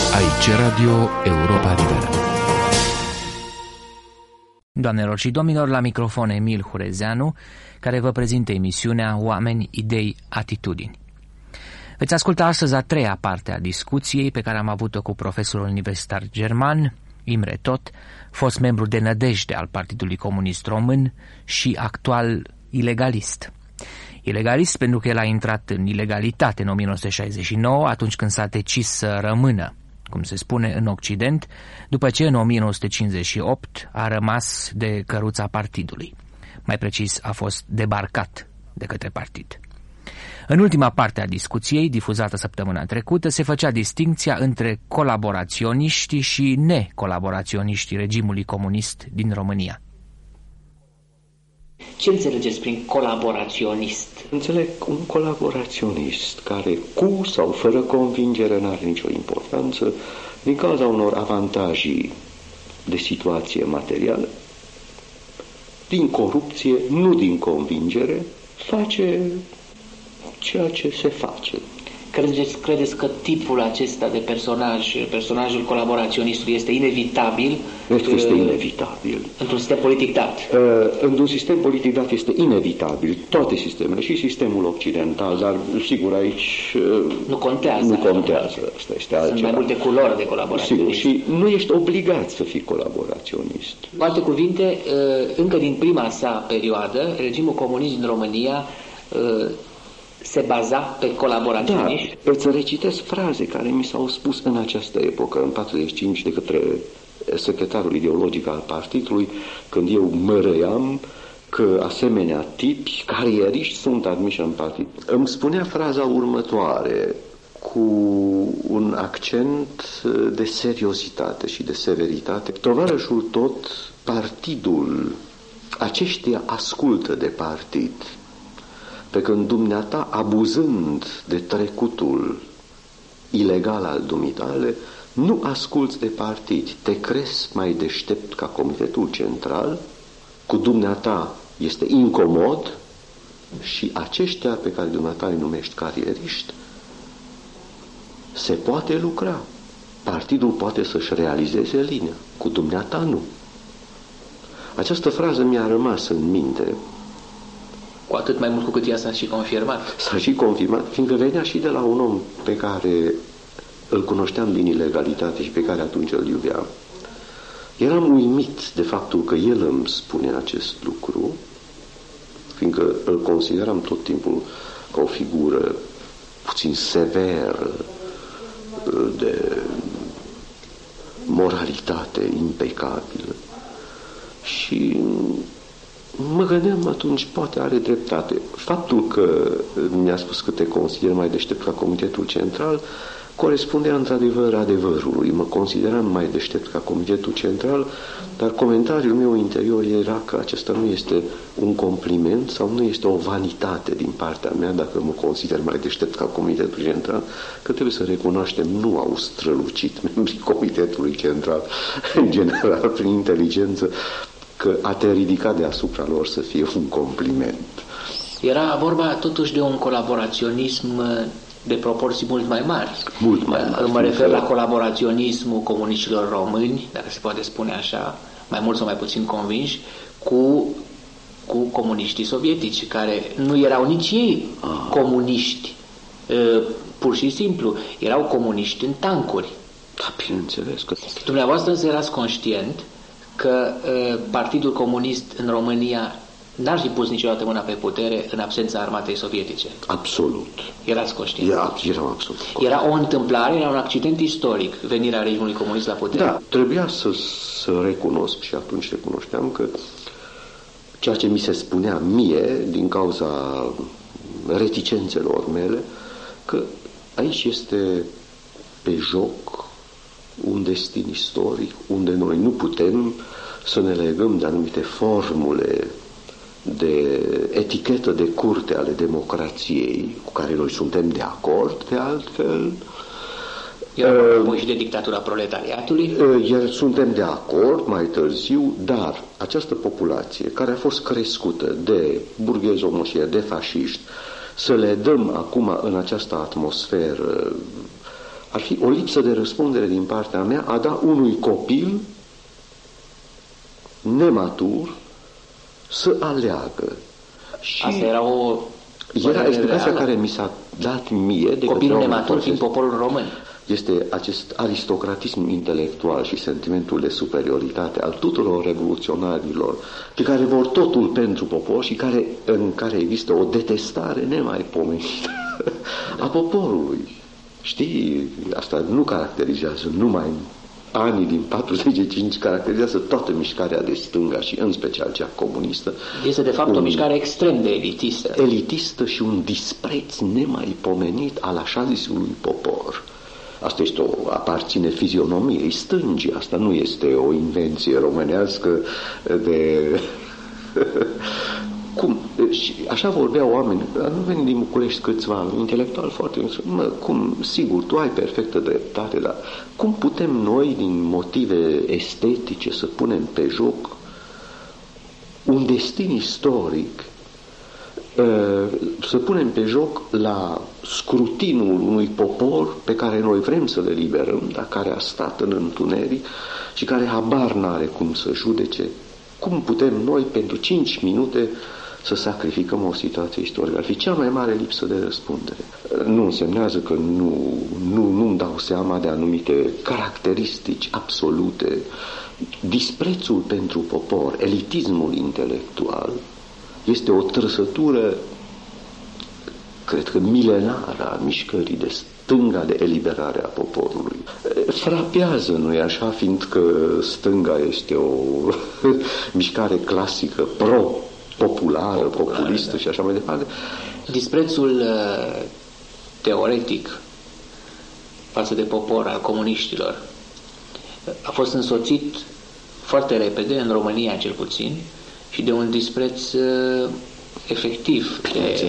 Aici Radio Europa Liberă. Doamnelor și domnilor, la microfon Emil Hurezeanu, care vă prezintă emisiunea Oameni, Idei, Atitudini. Veți asculta astăzi a treia parte a discuției pe care am avut-o cu profesorul universitar german, Imre Tot, fost membru de nădejde al Partidului Comunist Român și actual ilegalist. Ilegalist pentru că el a intrat în ilegalitate în 1969, atunci când s-a decis să rămână, cum se spune, în Occident, după ce în 1958 a rămas de căruța partidului. Mai precis, a fost debarcat de către partid. În ultima parte a discuției, difuzată săptămâna trecută, se făcea distincția între colaboraționiștii și necolaboraționiștii regimului comunist din România. Ce înțelegeți prin colaboraționist? Înțeleg un colaboraționist care, cu sau fără convingere, n-are nicio importanță, din cauza unor avantaje de situație materială, din corupție, nu din convingere, face ceea ce se face. Credeți că tipul acesta de personajul colaboraționistului este inevitabil? Este inevitabil. Într-un sistem politic dat? Într-un sistem politic dat este inevitabil. Toate sistemele, și sistemul occidental, dar sigur aici nu contează. Nu contează. Asta este altceva. Sunt mai multe culori de colaboraționist. Sigur, și nu ești obligat să fii colaboraționist. Cu alte cuvinte, încă din prima sa perioadă, regimul comunist din România se baza pe colaboraționiști? Da, îți recitesc fraze care mi s-au spus în această epocă, în 45, de către secretarul ideologic al partidului, când eu mă răiam că asemenea tipi, carieriști, sunt admiși în partid. Îmi spunea fraza următoare, cu un accent de seriozitate și de severitate. Tovarășul Tot, partidul, aceștia ascultă de partid. Pe când dumneata, abuzând de trecutul ilegal al dumitale, nu asculți de partid, te crezi mai deștept ca Comitetul Central, cu dumneata este incomod și aceștia pe care dumneata îi numești carieriști, se poate lucra. Partidul poate să-și realizeze linia, cu dumneata nu. Această frază mi-a rămas în minte. Cu atât mai mult cu cât ea s-a și confirmat. S-a și confirmat, fiindcă venea și de la un om pe care îl cunoșteam din ilegalitate și pe care atunci îl iubeam. Eram uimit de faptul că el îmi spune acest lucru, fiindcă îl consideram tot timpul ca o figură puțin severă, de moralitate impecabilă. Și mă gândeam atunci, poate are dreptate. Faptul că mi-a spus că te consider mai deștept ca Comitetul Central corespundea într-adevăr adevărului. Mă consideram mai deștept ca Comitetul Central, dar comentariul meu interior era că acesta nu este un compliment sau nu este o vanitate din partea mea dacă mă consider mai deștept ca Comitetul Central, că trebuie să recunoaștem, nu au strălucit membrii Comitetului Central în general prin inteligență, că a te ridica deasupra lor să fie un compliment. Era vorba totuși de un colaboraționism de proporții mult mai mari. Mult mai mari. Mă refer la colaboraționismul comuniștilor români, dacă se poate spune așa, mai mult sau mai puțin convinși, cu comuniștii sovietici, care nu erau nici ei comuniști, pur și simplu, erau comuniști în tancuri. Da, bineînțeles că... Dumneavoastră însă erați conștient că Partidul Comunist în România n-ar fi pus niciodată mâna pe putere în absența armatei sovietice. Absolut. Erați conștient? Eram absolut conștient. Era o întâmplare, era un accident istoric, venirea regimului comunist la putere. Da, trebuia să recunosc și atunci recunoșteam că ceea ce mi se spunea mie, din cauza reticențelor mele, că aici este pe joc un destin istoric, unde noi nu putem să ne legăm de anumite formule de etichetă de curte ale democrației, cu care noi suntem de acord, de altfel. Apoi și de dictatura proletariatului. Iar suntem de acord mai târziu, dar această populație care a fost crescută de burghezomoșie, de fașiști, să le dăm acum în această atmosferă ar fi o lipsă de răspundere din partea mea a da unui copil nematur să aleagă. Și asta era era explicația care mi s-a dat mie de copilul nematur fiind poporul român. Este acest aristocratism intelectual și sentimentul de superioritate al tuturor revoluționarilor, pe care vor totul pentru popor și în care există o detestare nemaipomenită a poporului. Știi, asta nu caracterizează numai anii din 45, caracterizează toată mișcarea de stânga și în special cea comunistă. Este de fapt o mișcare extrem de elitistă. Elitistă și un dispreț nemaipomenit al așa zisului popor. Asta aparține fizionomiei stângii, asta nu este o invenție românească de... Cum? Și așa vorbeau oameni, nu veni din București câțiva intelectuali foarte... Cum? Sigur, tu ai perfectă dreptate, dar cum putem noi, din motive estetice, să punem pe joc un destin istoric, să punem pe joc la scrutinul unui popor pe care noi vrem să le liberăm, dar care a stat în întuneric și care habar n-are cum să judece? Cum putem noi pentru 5 minute să sacrificăm o situație istorică? Ar fi cea mai mare lipsă de răspundere. Nu însemnează că nu-mi dau seama de anumite caracteristici absolute. Disprețul pentru popor, elitismul intelectual, este o trăsătură, cred că milenară, a mișcării de stânga de eliberare a poporului. Frapează, nu-i așa, fiindcă stânga este o mișcare clasică, populară, populistă, da, și așa mai departe. Disprețul teoretic față de popor al comuniștilor a fost însoțit foarte repede, în România cel puțin, și de un dispreț efectiv.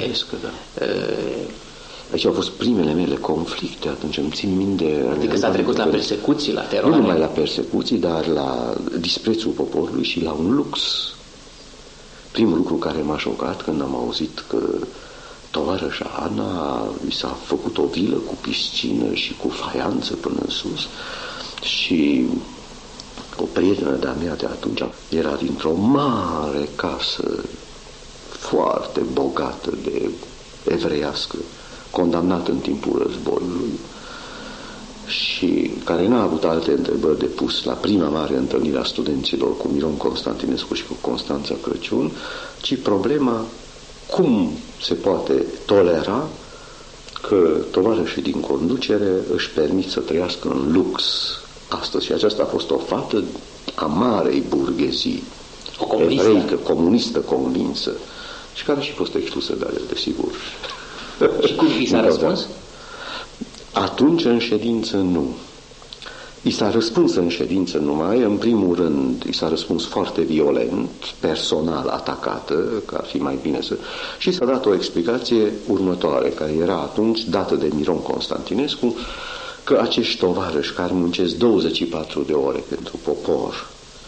Aici au fost primele mele conflicte, atunci îmi țin minte... Adică s-a trecut la persecuții, la teroare. Nu numai la persecuții, dar la disprețul poporului și la un lux. Primul lucru care m-a șocat când am auzit că tovarășa Ana i s-a făcut o vilă cu piscină și cu faianță până în sus și o prietenă de-a mea de atunci era dintr-o mare casă foarte bogată de evreiască, condamnată în timpul războiului și care n-a avut alte întrebări de pus la prima mare întâlnire a studenților cu Miron Constantinescu și cu Constanța Crăciun, ci problema cum se poate tolera că tovarășii din conducere își permit să trăiască în lux astăzi. Și aceasta a fost o fată a marei burghezii, evreică, comunistă convinsă, și care a și fost exclusă de ale, desigur. Și cum i s-a răspuns? Atunci, în ședință, nu. I s-a răspuns în ședință numai, în primul rând, i s-a răspuns foarte violent, personal atacată, că ar fi mai bine să... Și s-a dat o explicație următoare, care era atunci dată de Miron Constantinescu, că acești tovarăși care muncesc 24 de ore pentru popor,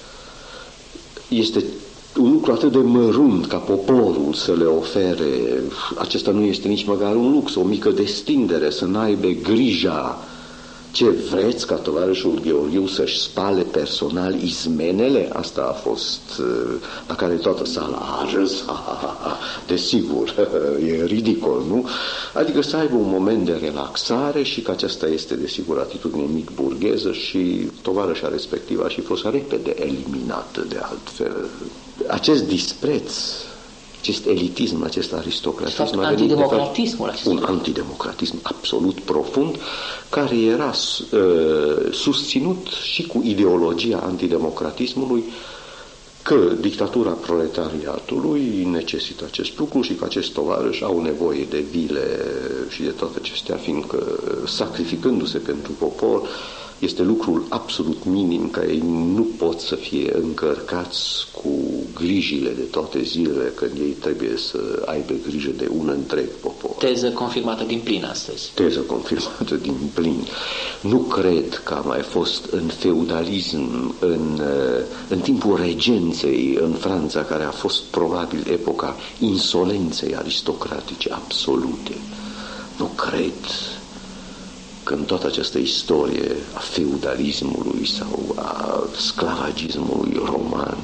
este un lucru atât de mărunt ca poporul să le ofere, acesta nu este nici măcar un lux, o mică destindere, să n-aibă grija. Ce vreți ca tovarășul Gheorghiu să-și spale personal izmenele? Asta a fost la care toată sala a râs, desigur, e ridicol, nu? Adică să aibă un moment de relaxare și că aceasta este, desigur, atitudine mic burgheză și tovarășa respectivă a și fost repede eliminată de altfel. Acest dispreț, acest elitism, acest aristocratism, antidemocratismul acesta. Un antidemocratism absolut profund, care era susținut și cu ideologia antidemocratismului, că dictatura proletariatului necesită acest lucru și că acești tovarăși au nevoie de vile și de toate acestea, fiindcă sacrificându-se pentru popor este lucrul absolut minim, că ei nu pot să fie încărcați cu grijile de toate zilele, când ei trebuie să aibă grijă de un întreg popor. Teză confirmată din plin astăzi. Teză confirmată din plin. Nu cred că a mai fost în feudalism, în timpul regenței în Franța, care a fost probabil epoca insolenței aristocratice absolute. Nu cred că în toată această istorie a feudalismului sau a sclavagismului roman,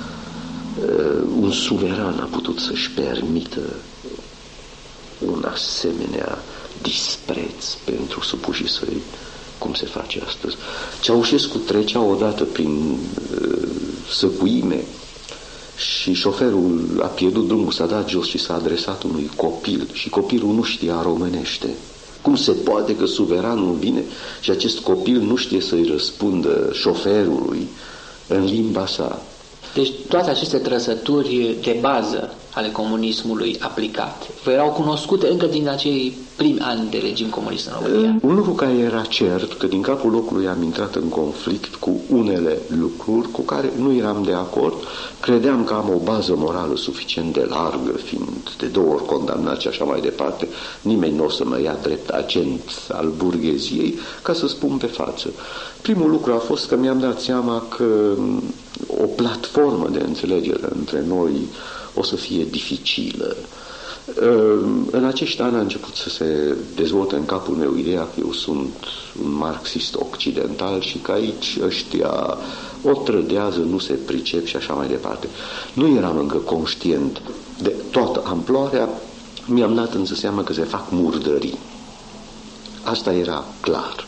un suveran a putut să-și permită un asemenea dispreț pentru supușii săi, cum se face astăzi. Ceaușescu trecea odată prin săcuime și șoferul a pierdut drumul, s-a dat jos și s-a adresat unui copil și copilul nu știa românește. Cum se poate că suveranul vine și acest copil nu știe să-i răspundă șoferului în limba sa? Deci toate aceste trăsături de bază ale comunismului aplicat vă erau cunoscute încă din acei primi ani de regim comunist în România. Un lucru care era cert, că din capul locului am intrat în conflict cu unele lucruri cu care nu eram de acord. Credeam că am o bază morală suficient de largă, fiind de 2 ori condamnat și așa mai departe. Nimeni nu o să mă ia drept agent al burgheziei, ca să spun pe față. Primul lucru a fost că mi-am dat seama că o platformă de înțelegere între noi o să fie dificilă. În acești ani a început să se dezvolte în capul meu ideea că eu sunt un marxist occidental și că aici ăștia o trădează, nu se pricep și așa mai departe. Nu eram încă conștient de toată amploarea, mi-am dat însă seama că se fac murdării. Asta era clar.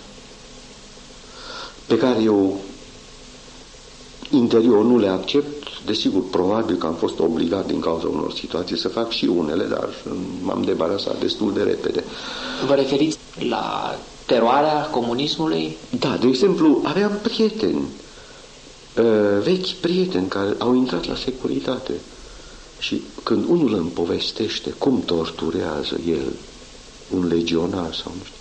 Pe care eu interior nu le accept. Desigur, probabil că am fost obligat din cauza unor situații să fac și unele, dar m-am debarasat destul de repede. Vă referiți la teroarea comunismului? Da, de exemplu, aveam prieteni, vechi prieteni care au intrat la securitate și când unul îmi povestește cum torturează el un legionar sau nu știu,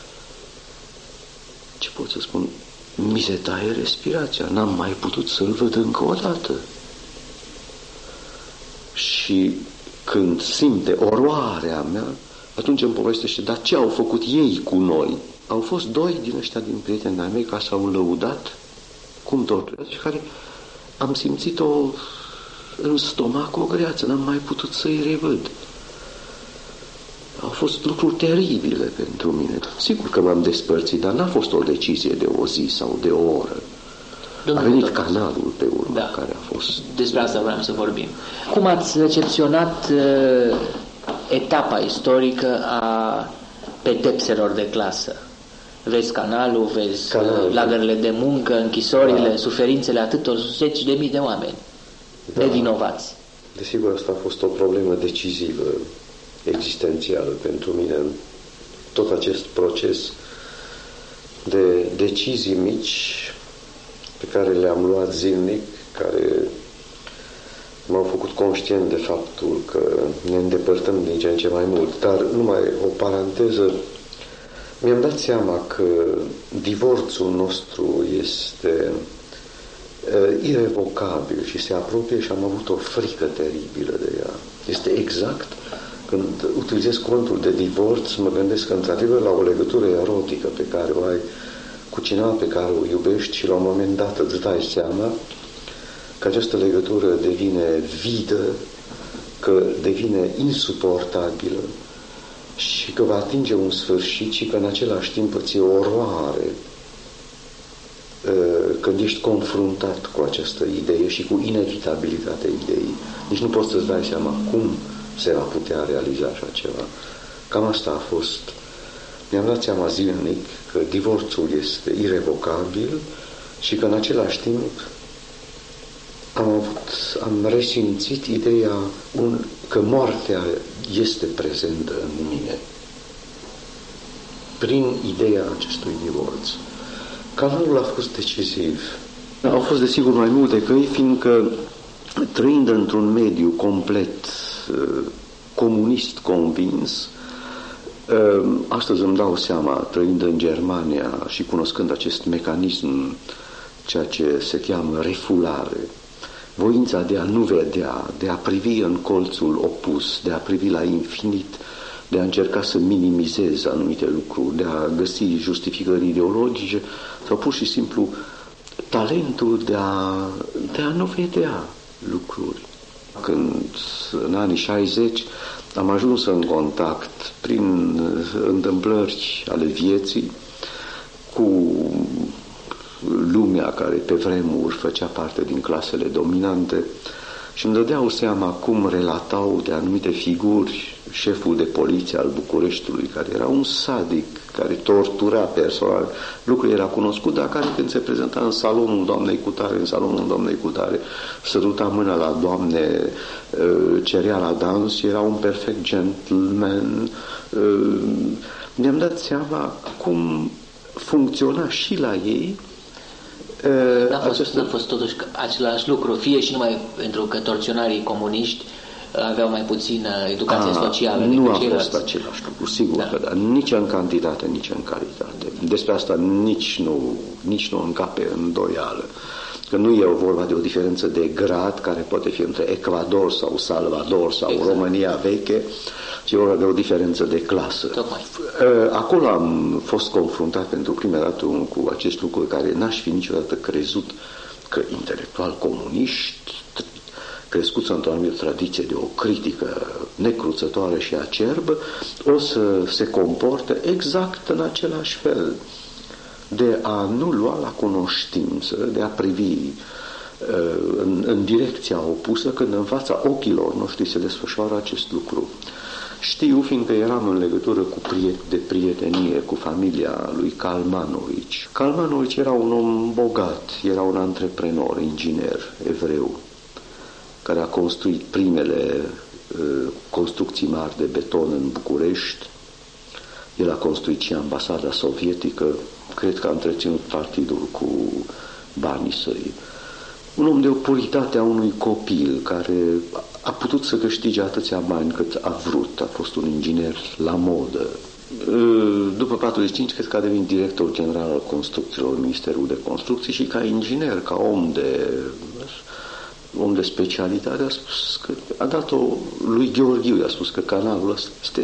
ce pot să spun, mi se taie respirația, n-am mai putut să-l văd încă o dată. Și când simte oroarea mea, atunci îmi povestește, dar ce au făcut ei cu noi? Au fost 2 din ăștia din prietenii mei care s-au lăudat cum torturează și care am simțit-o în stomac o greață, n-am mai putut să-i revăd. Au fost lucruri teribile pentru mine. Sigur că m-am despărțit, dar n-a fost o decizie de o zi sau de o oră. A venit canalul pe urmă, da, care a fost... Despre asta vreau să vorbim. Cum ați recepționat etapa istorică a pedepselor de clasă? Vezi canalul, vezi lagările de muncă, închisorile, da, suferințele atâtor 10.000 de oameni, da, nevinovați. Desigur, asta a fost o problemă decisivă, existențială pentru mine în tot acest proces de decizii mici pe care le-am luat zilnic, care m-au făcut conștient de faptul că ne îndepărtăm din ce în ce mai mult. Dar numai o paranteză, mi-am dat seama că divorțul nostru este irevocabil și se apropie și am avut o frică teribilă de ea. Este exact, când utilizez cuvântul de divorț, mă gândesc într-adevăr la o legătură erotică pe care o ai cu cineva pe care o iubești și la un moment dat îți dai seama că această legătură devine vidă, că devine insuportabilă și că va atinge un sfârșit și că în același timp îți e oroare când ești confruntat cu această idee și cu inevitabilitatea ideii. Nici nu poți să-ți dai seama cum se va putea realiza așa ceva. Cam asta a fost. Mi-am dat seama zilnic că divorțul este irevocabil și că în același timp am resimțit ideea că moartea este prezentă în mine prin ideea acestui divorț. Canalul a fost decisiv. Au fost desigur mai multe căi, fiindcă trăind într-un mediu complet comunist convins, astăzi îmi dau seama, trăind în Germania și cunoscând acest mecanism, ceea ce se cheamă refulare, voința de a nu vedea, de a privi în colțul opus, de a privi la infinit, de a încerca să minimizeze anumite lucruri, de a găsi justificări ideologice sau pur și simplu talentul de a nu vedea lucruri. Când în anii 60 am ajuns în contact prin întâmplări ale vieții cu lumea care pe vremuri făcea parte din clasele dominante și îmi dădeau seama cum relatau de anumite figuri șeful de poliție al Bucureștiului, care era un sadic, care tortura personal. Lucrul era cunoscut, dar care când se prezenta în salonul doamnei cutare, în salonul doamnei cutare, săruta mâna la doamne, cerea la dans, era un perfect gentleman. Mi-am dat seama cum funcționa și la ei. N-a fost totuși același lucru, fie și numai pentru că torționarii comuniști aveau mai puțină educație socială. Nu a fost același lucru, sigur că da. Nici în cantitate, nici în calitate. Despre asta nici nu încape îndoială. Că nu e vorba de o diferență de grad care poate fi între Ecuador sau Salvador sau exact. România veche, ci e vorba de o diferență de clasă. Tocmai. Acolo am fost confruntat pentru prima dată cu acest lucru care n-aș fi niciodată crezut, că intelectuali comuniști crescuți într-o anumită tradiție de o critică necruțătoare și acerbă, o să se comporte exact în același fel, de a nu lua la cunoștință, de a privi în direcția opusă când în fața ochilor noștri se desfășoară acest lucru. Știu, fiindcă eram în legătură de prietenie cu familia lui Kalmanovici. Kalmanovici era un om bogat, era un antreprenor, inginer, evreu, care a construit primele construcții mari de beton în București. El a construit și ambasada sovietică, cred că a întreținut partidul cu banii săi. Un om de o puritate a unui copil care a putut să câștige atâția bani cât a vrut. A fost un inginer la modă. După 45, cred că a devenit director general al construcțiilor, Ministerul de Construcții, și ca inginer, ca om de specialitate, a spus că a dat-o lui Gheorghiu, i-a spus că canalul ăsta este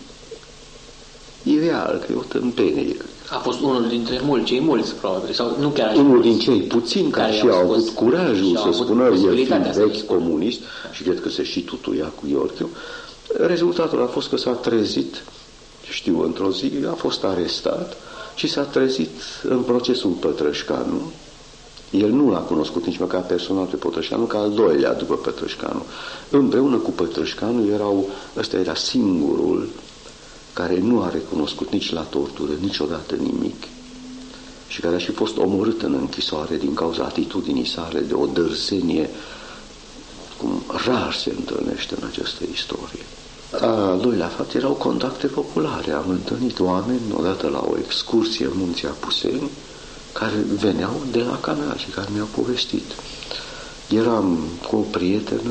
ireal, că e o tâmpenie. A fost unul dintre cei mulți, probabil, sau nu chiar așa. Unul din cei puțini care și au avut curajul să spună, el fiind vechi comunist, și cred că se și tutuia cu Gheorghiu. Rezultatul a fost că s-a trezit, știu, într-o zi, a fost arestat și s-a trezit în procesul Pătrășcanu. El nu l-a cunoscut nici măcar personal pe Pătrășcanu, ca al doilea după Pătrășcanu. Împreună cu Pătrășcanu ăsta era singurul care nu a recunoscut nici la tortură niciodată nimic și care a și fost omorât în închisoare din cauza atitudinii sale de o dârzenie cum rar se întâlnește în această istorie. Al doilea fapt erau contacte populare. Am întâlnit oameni odată la o excursie în Munții Apuseni care veneau de la Canal și care mi-au povestit. Eram cu o prietenă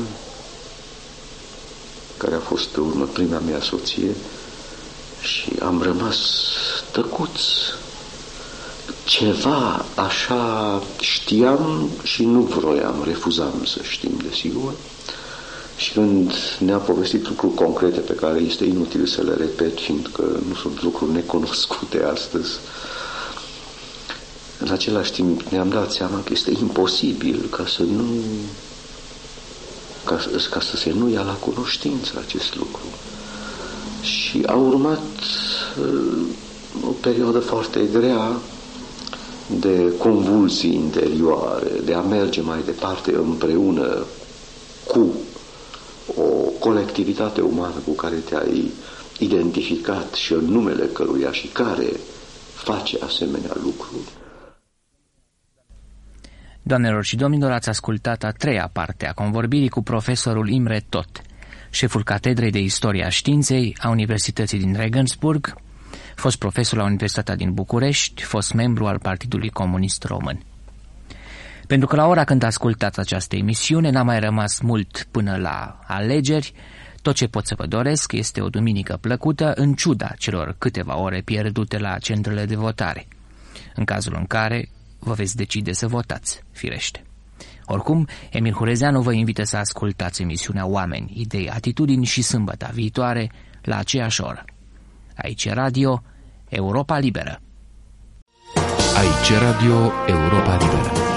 care a fost pe urmă prima mea soție și am rămas tăcuți. Ceva așa știam și nu vroiam, refuzam să știm, desigur. Și când ne-a povestit lucruri concrete pe care este inutil să le repet, fiindcă nu sunt lucruri necunoscute astăzi, în același timp ne-am dat seama că este imposibil ca să se nu ia la cunoștință acest lucru. Și a urmat o perioadă foarte grea de convulsii interioare, de a merge mai departe împreună cu o colectivitate umană cu care te-ai identificat și în numele căruia și care face asemenea lucruri. Doamnelor și domnilor, ați ascultat a treia parte a convorbirii cu profesorul Imre Tot, șeful Catedrei de Istoria Științei a Universității din Regensburg, fost profesor la Universitatea din București, fost membru al Partidului Comunist Român. Pentru că la ora când ascultați această emisiune n-a mai rămas mult până la alegeri, tot ce pot să vă doresc este o duminică plăcută în ciuda celor câteva ore pierdute la centrele de votare, în cazul în care vă veți decide să votați, firește. Oricum, Emil Hurezeanu vă invită să ascultați emisiunea Oameni, Idei, Atitudini și sâmbăta viitoare la aceeași oră. Aici Radio Europa Liberă. Aici Radio Europa Liberă.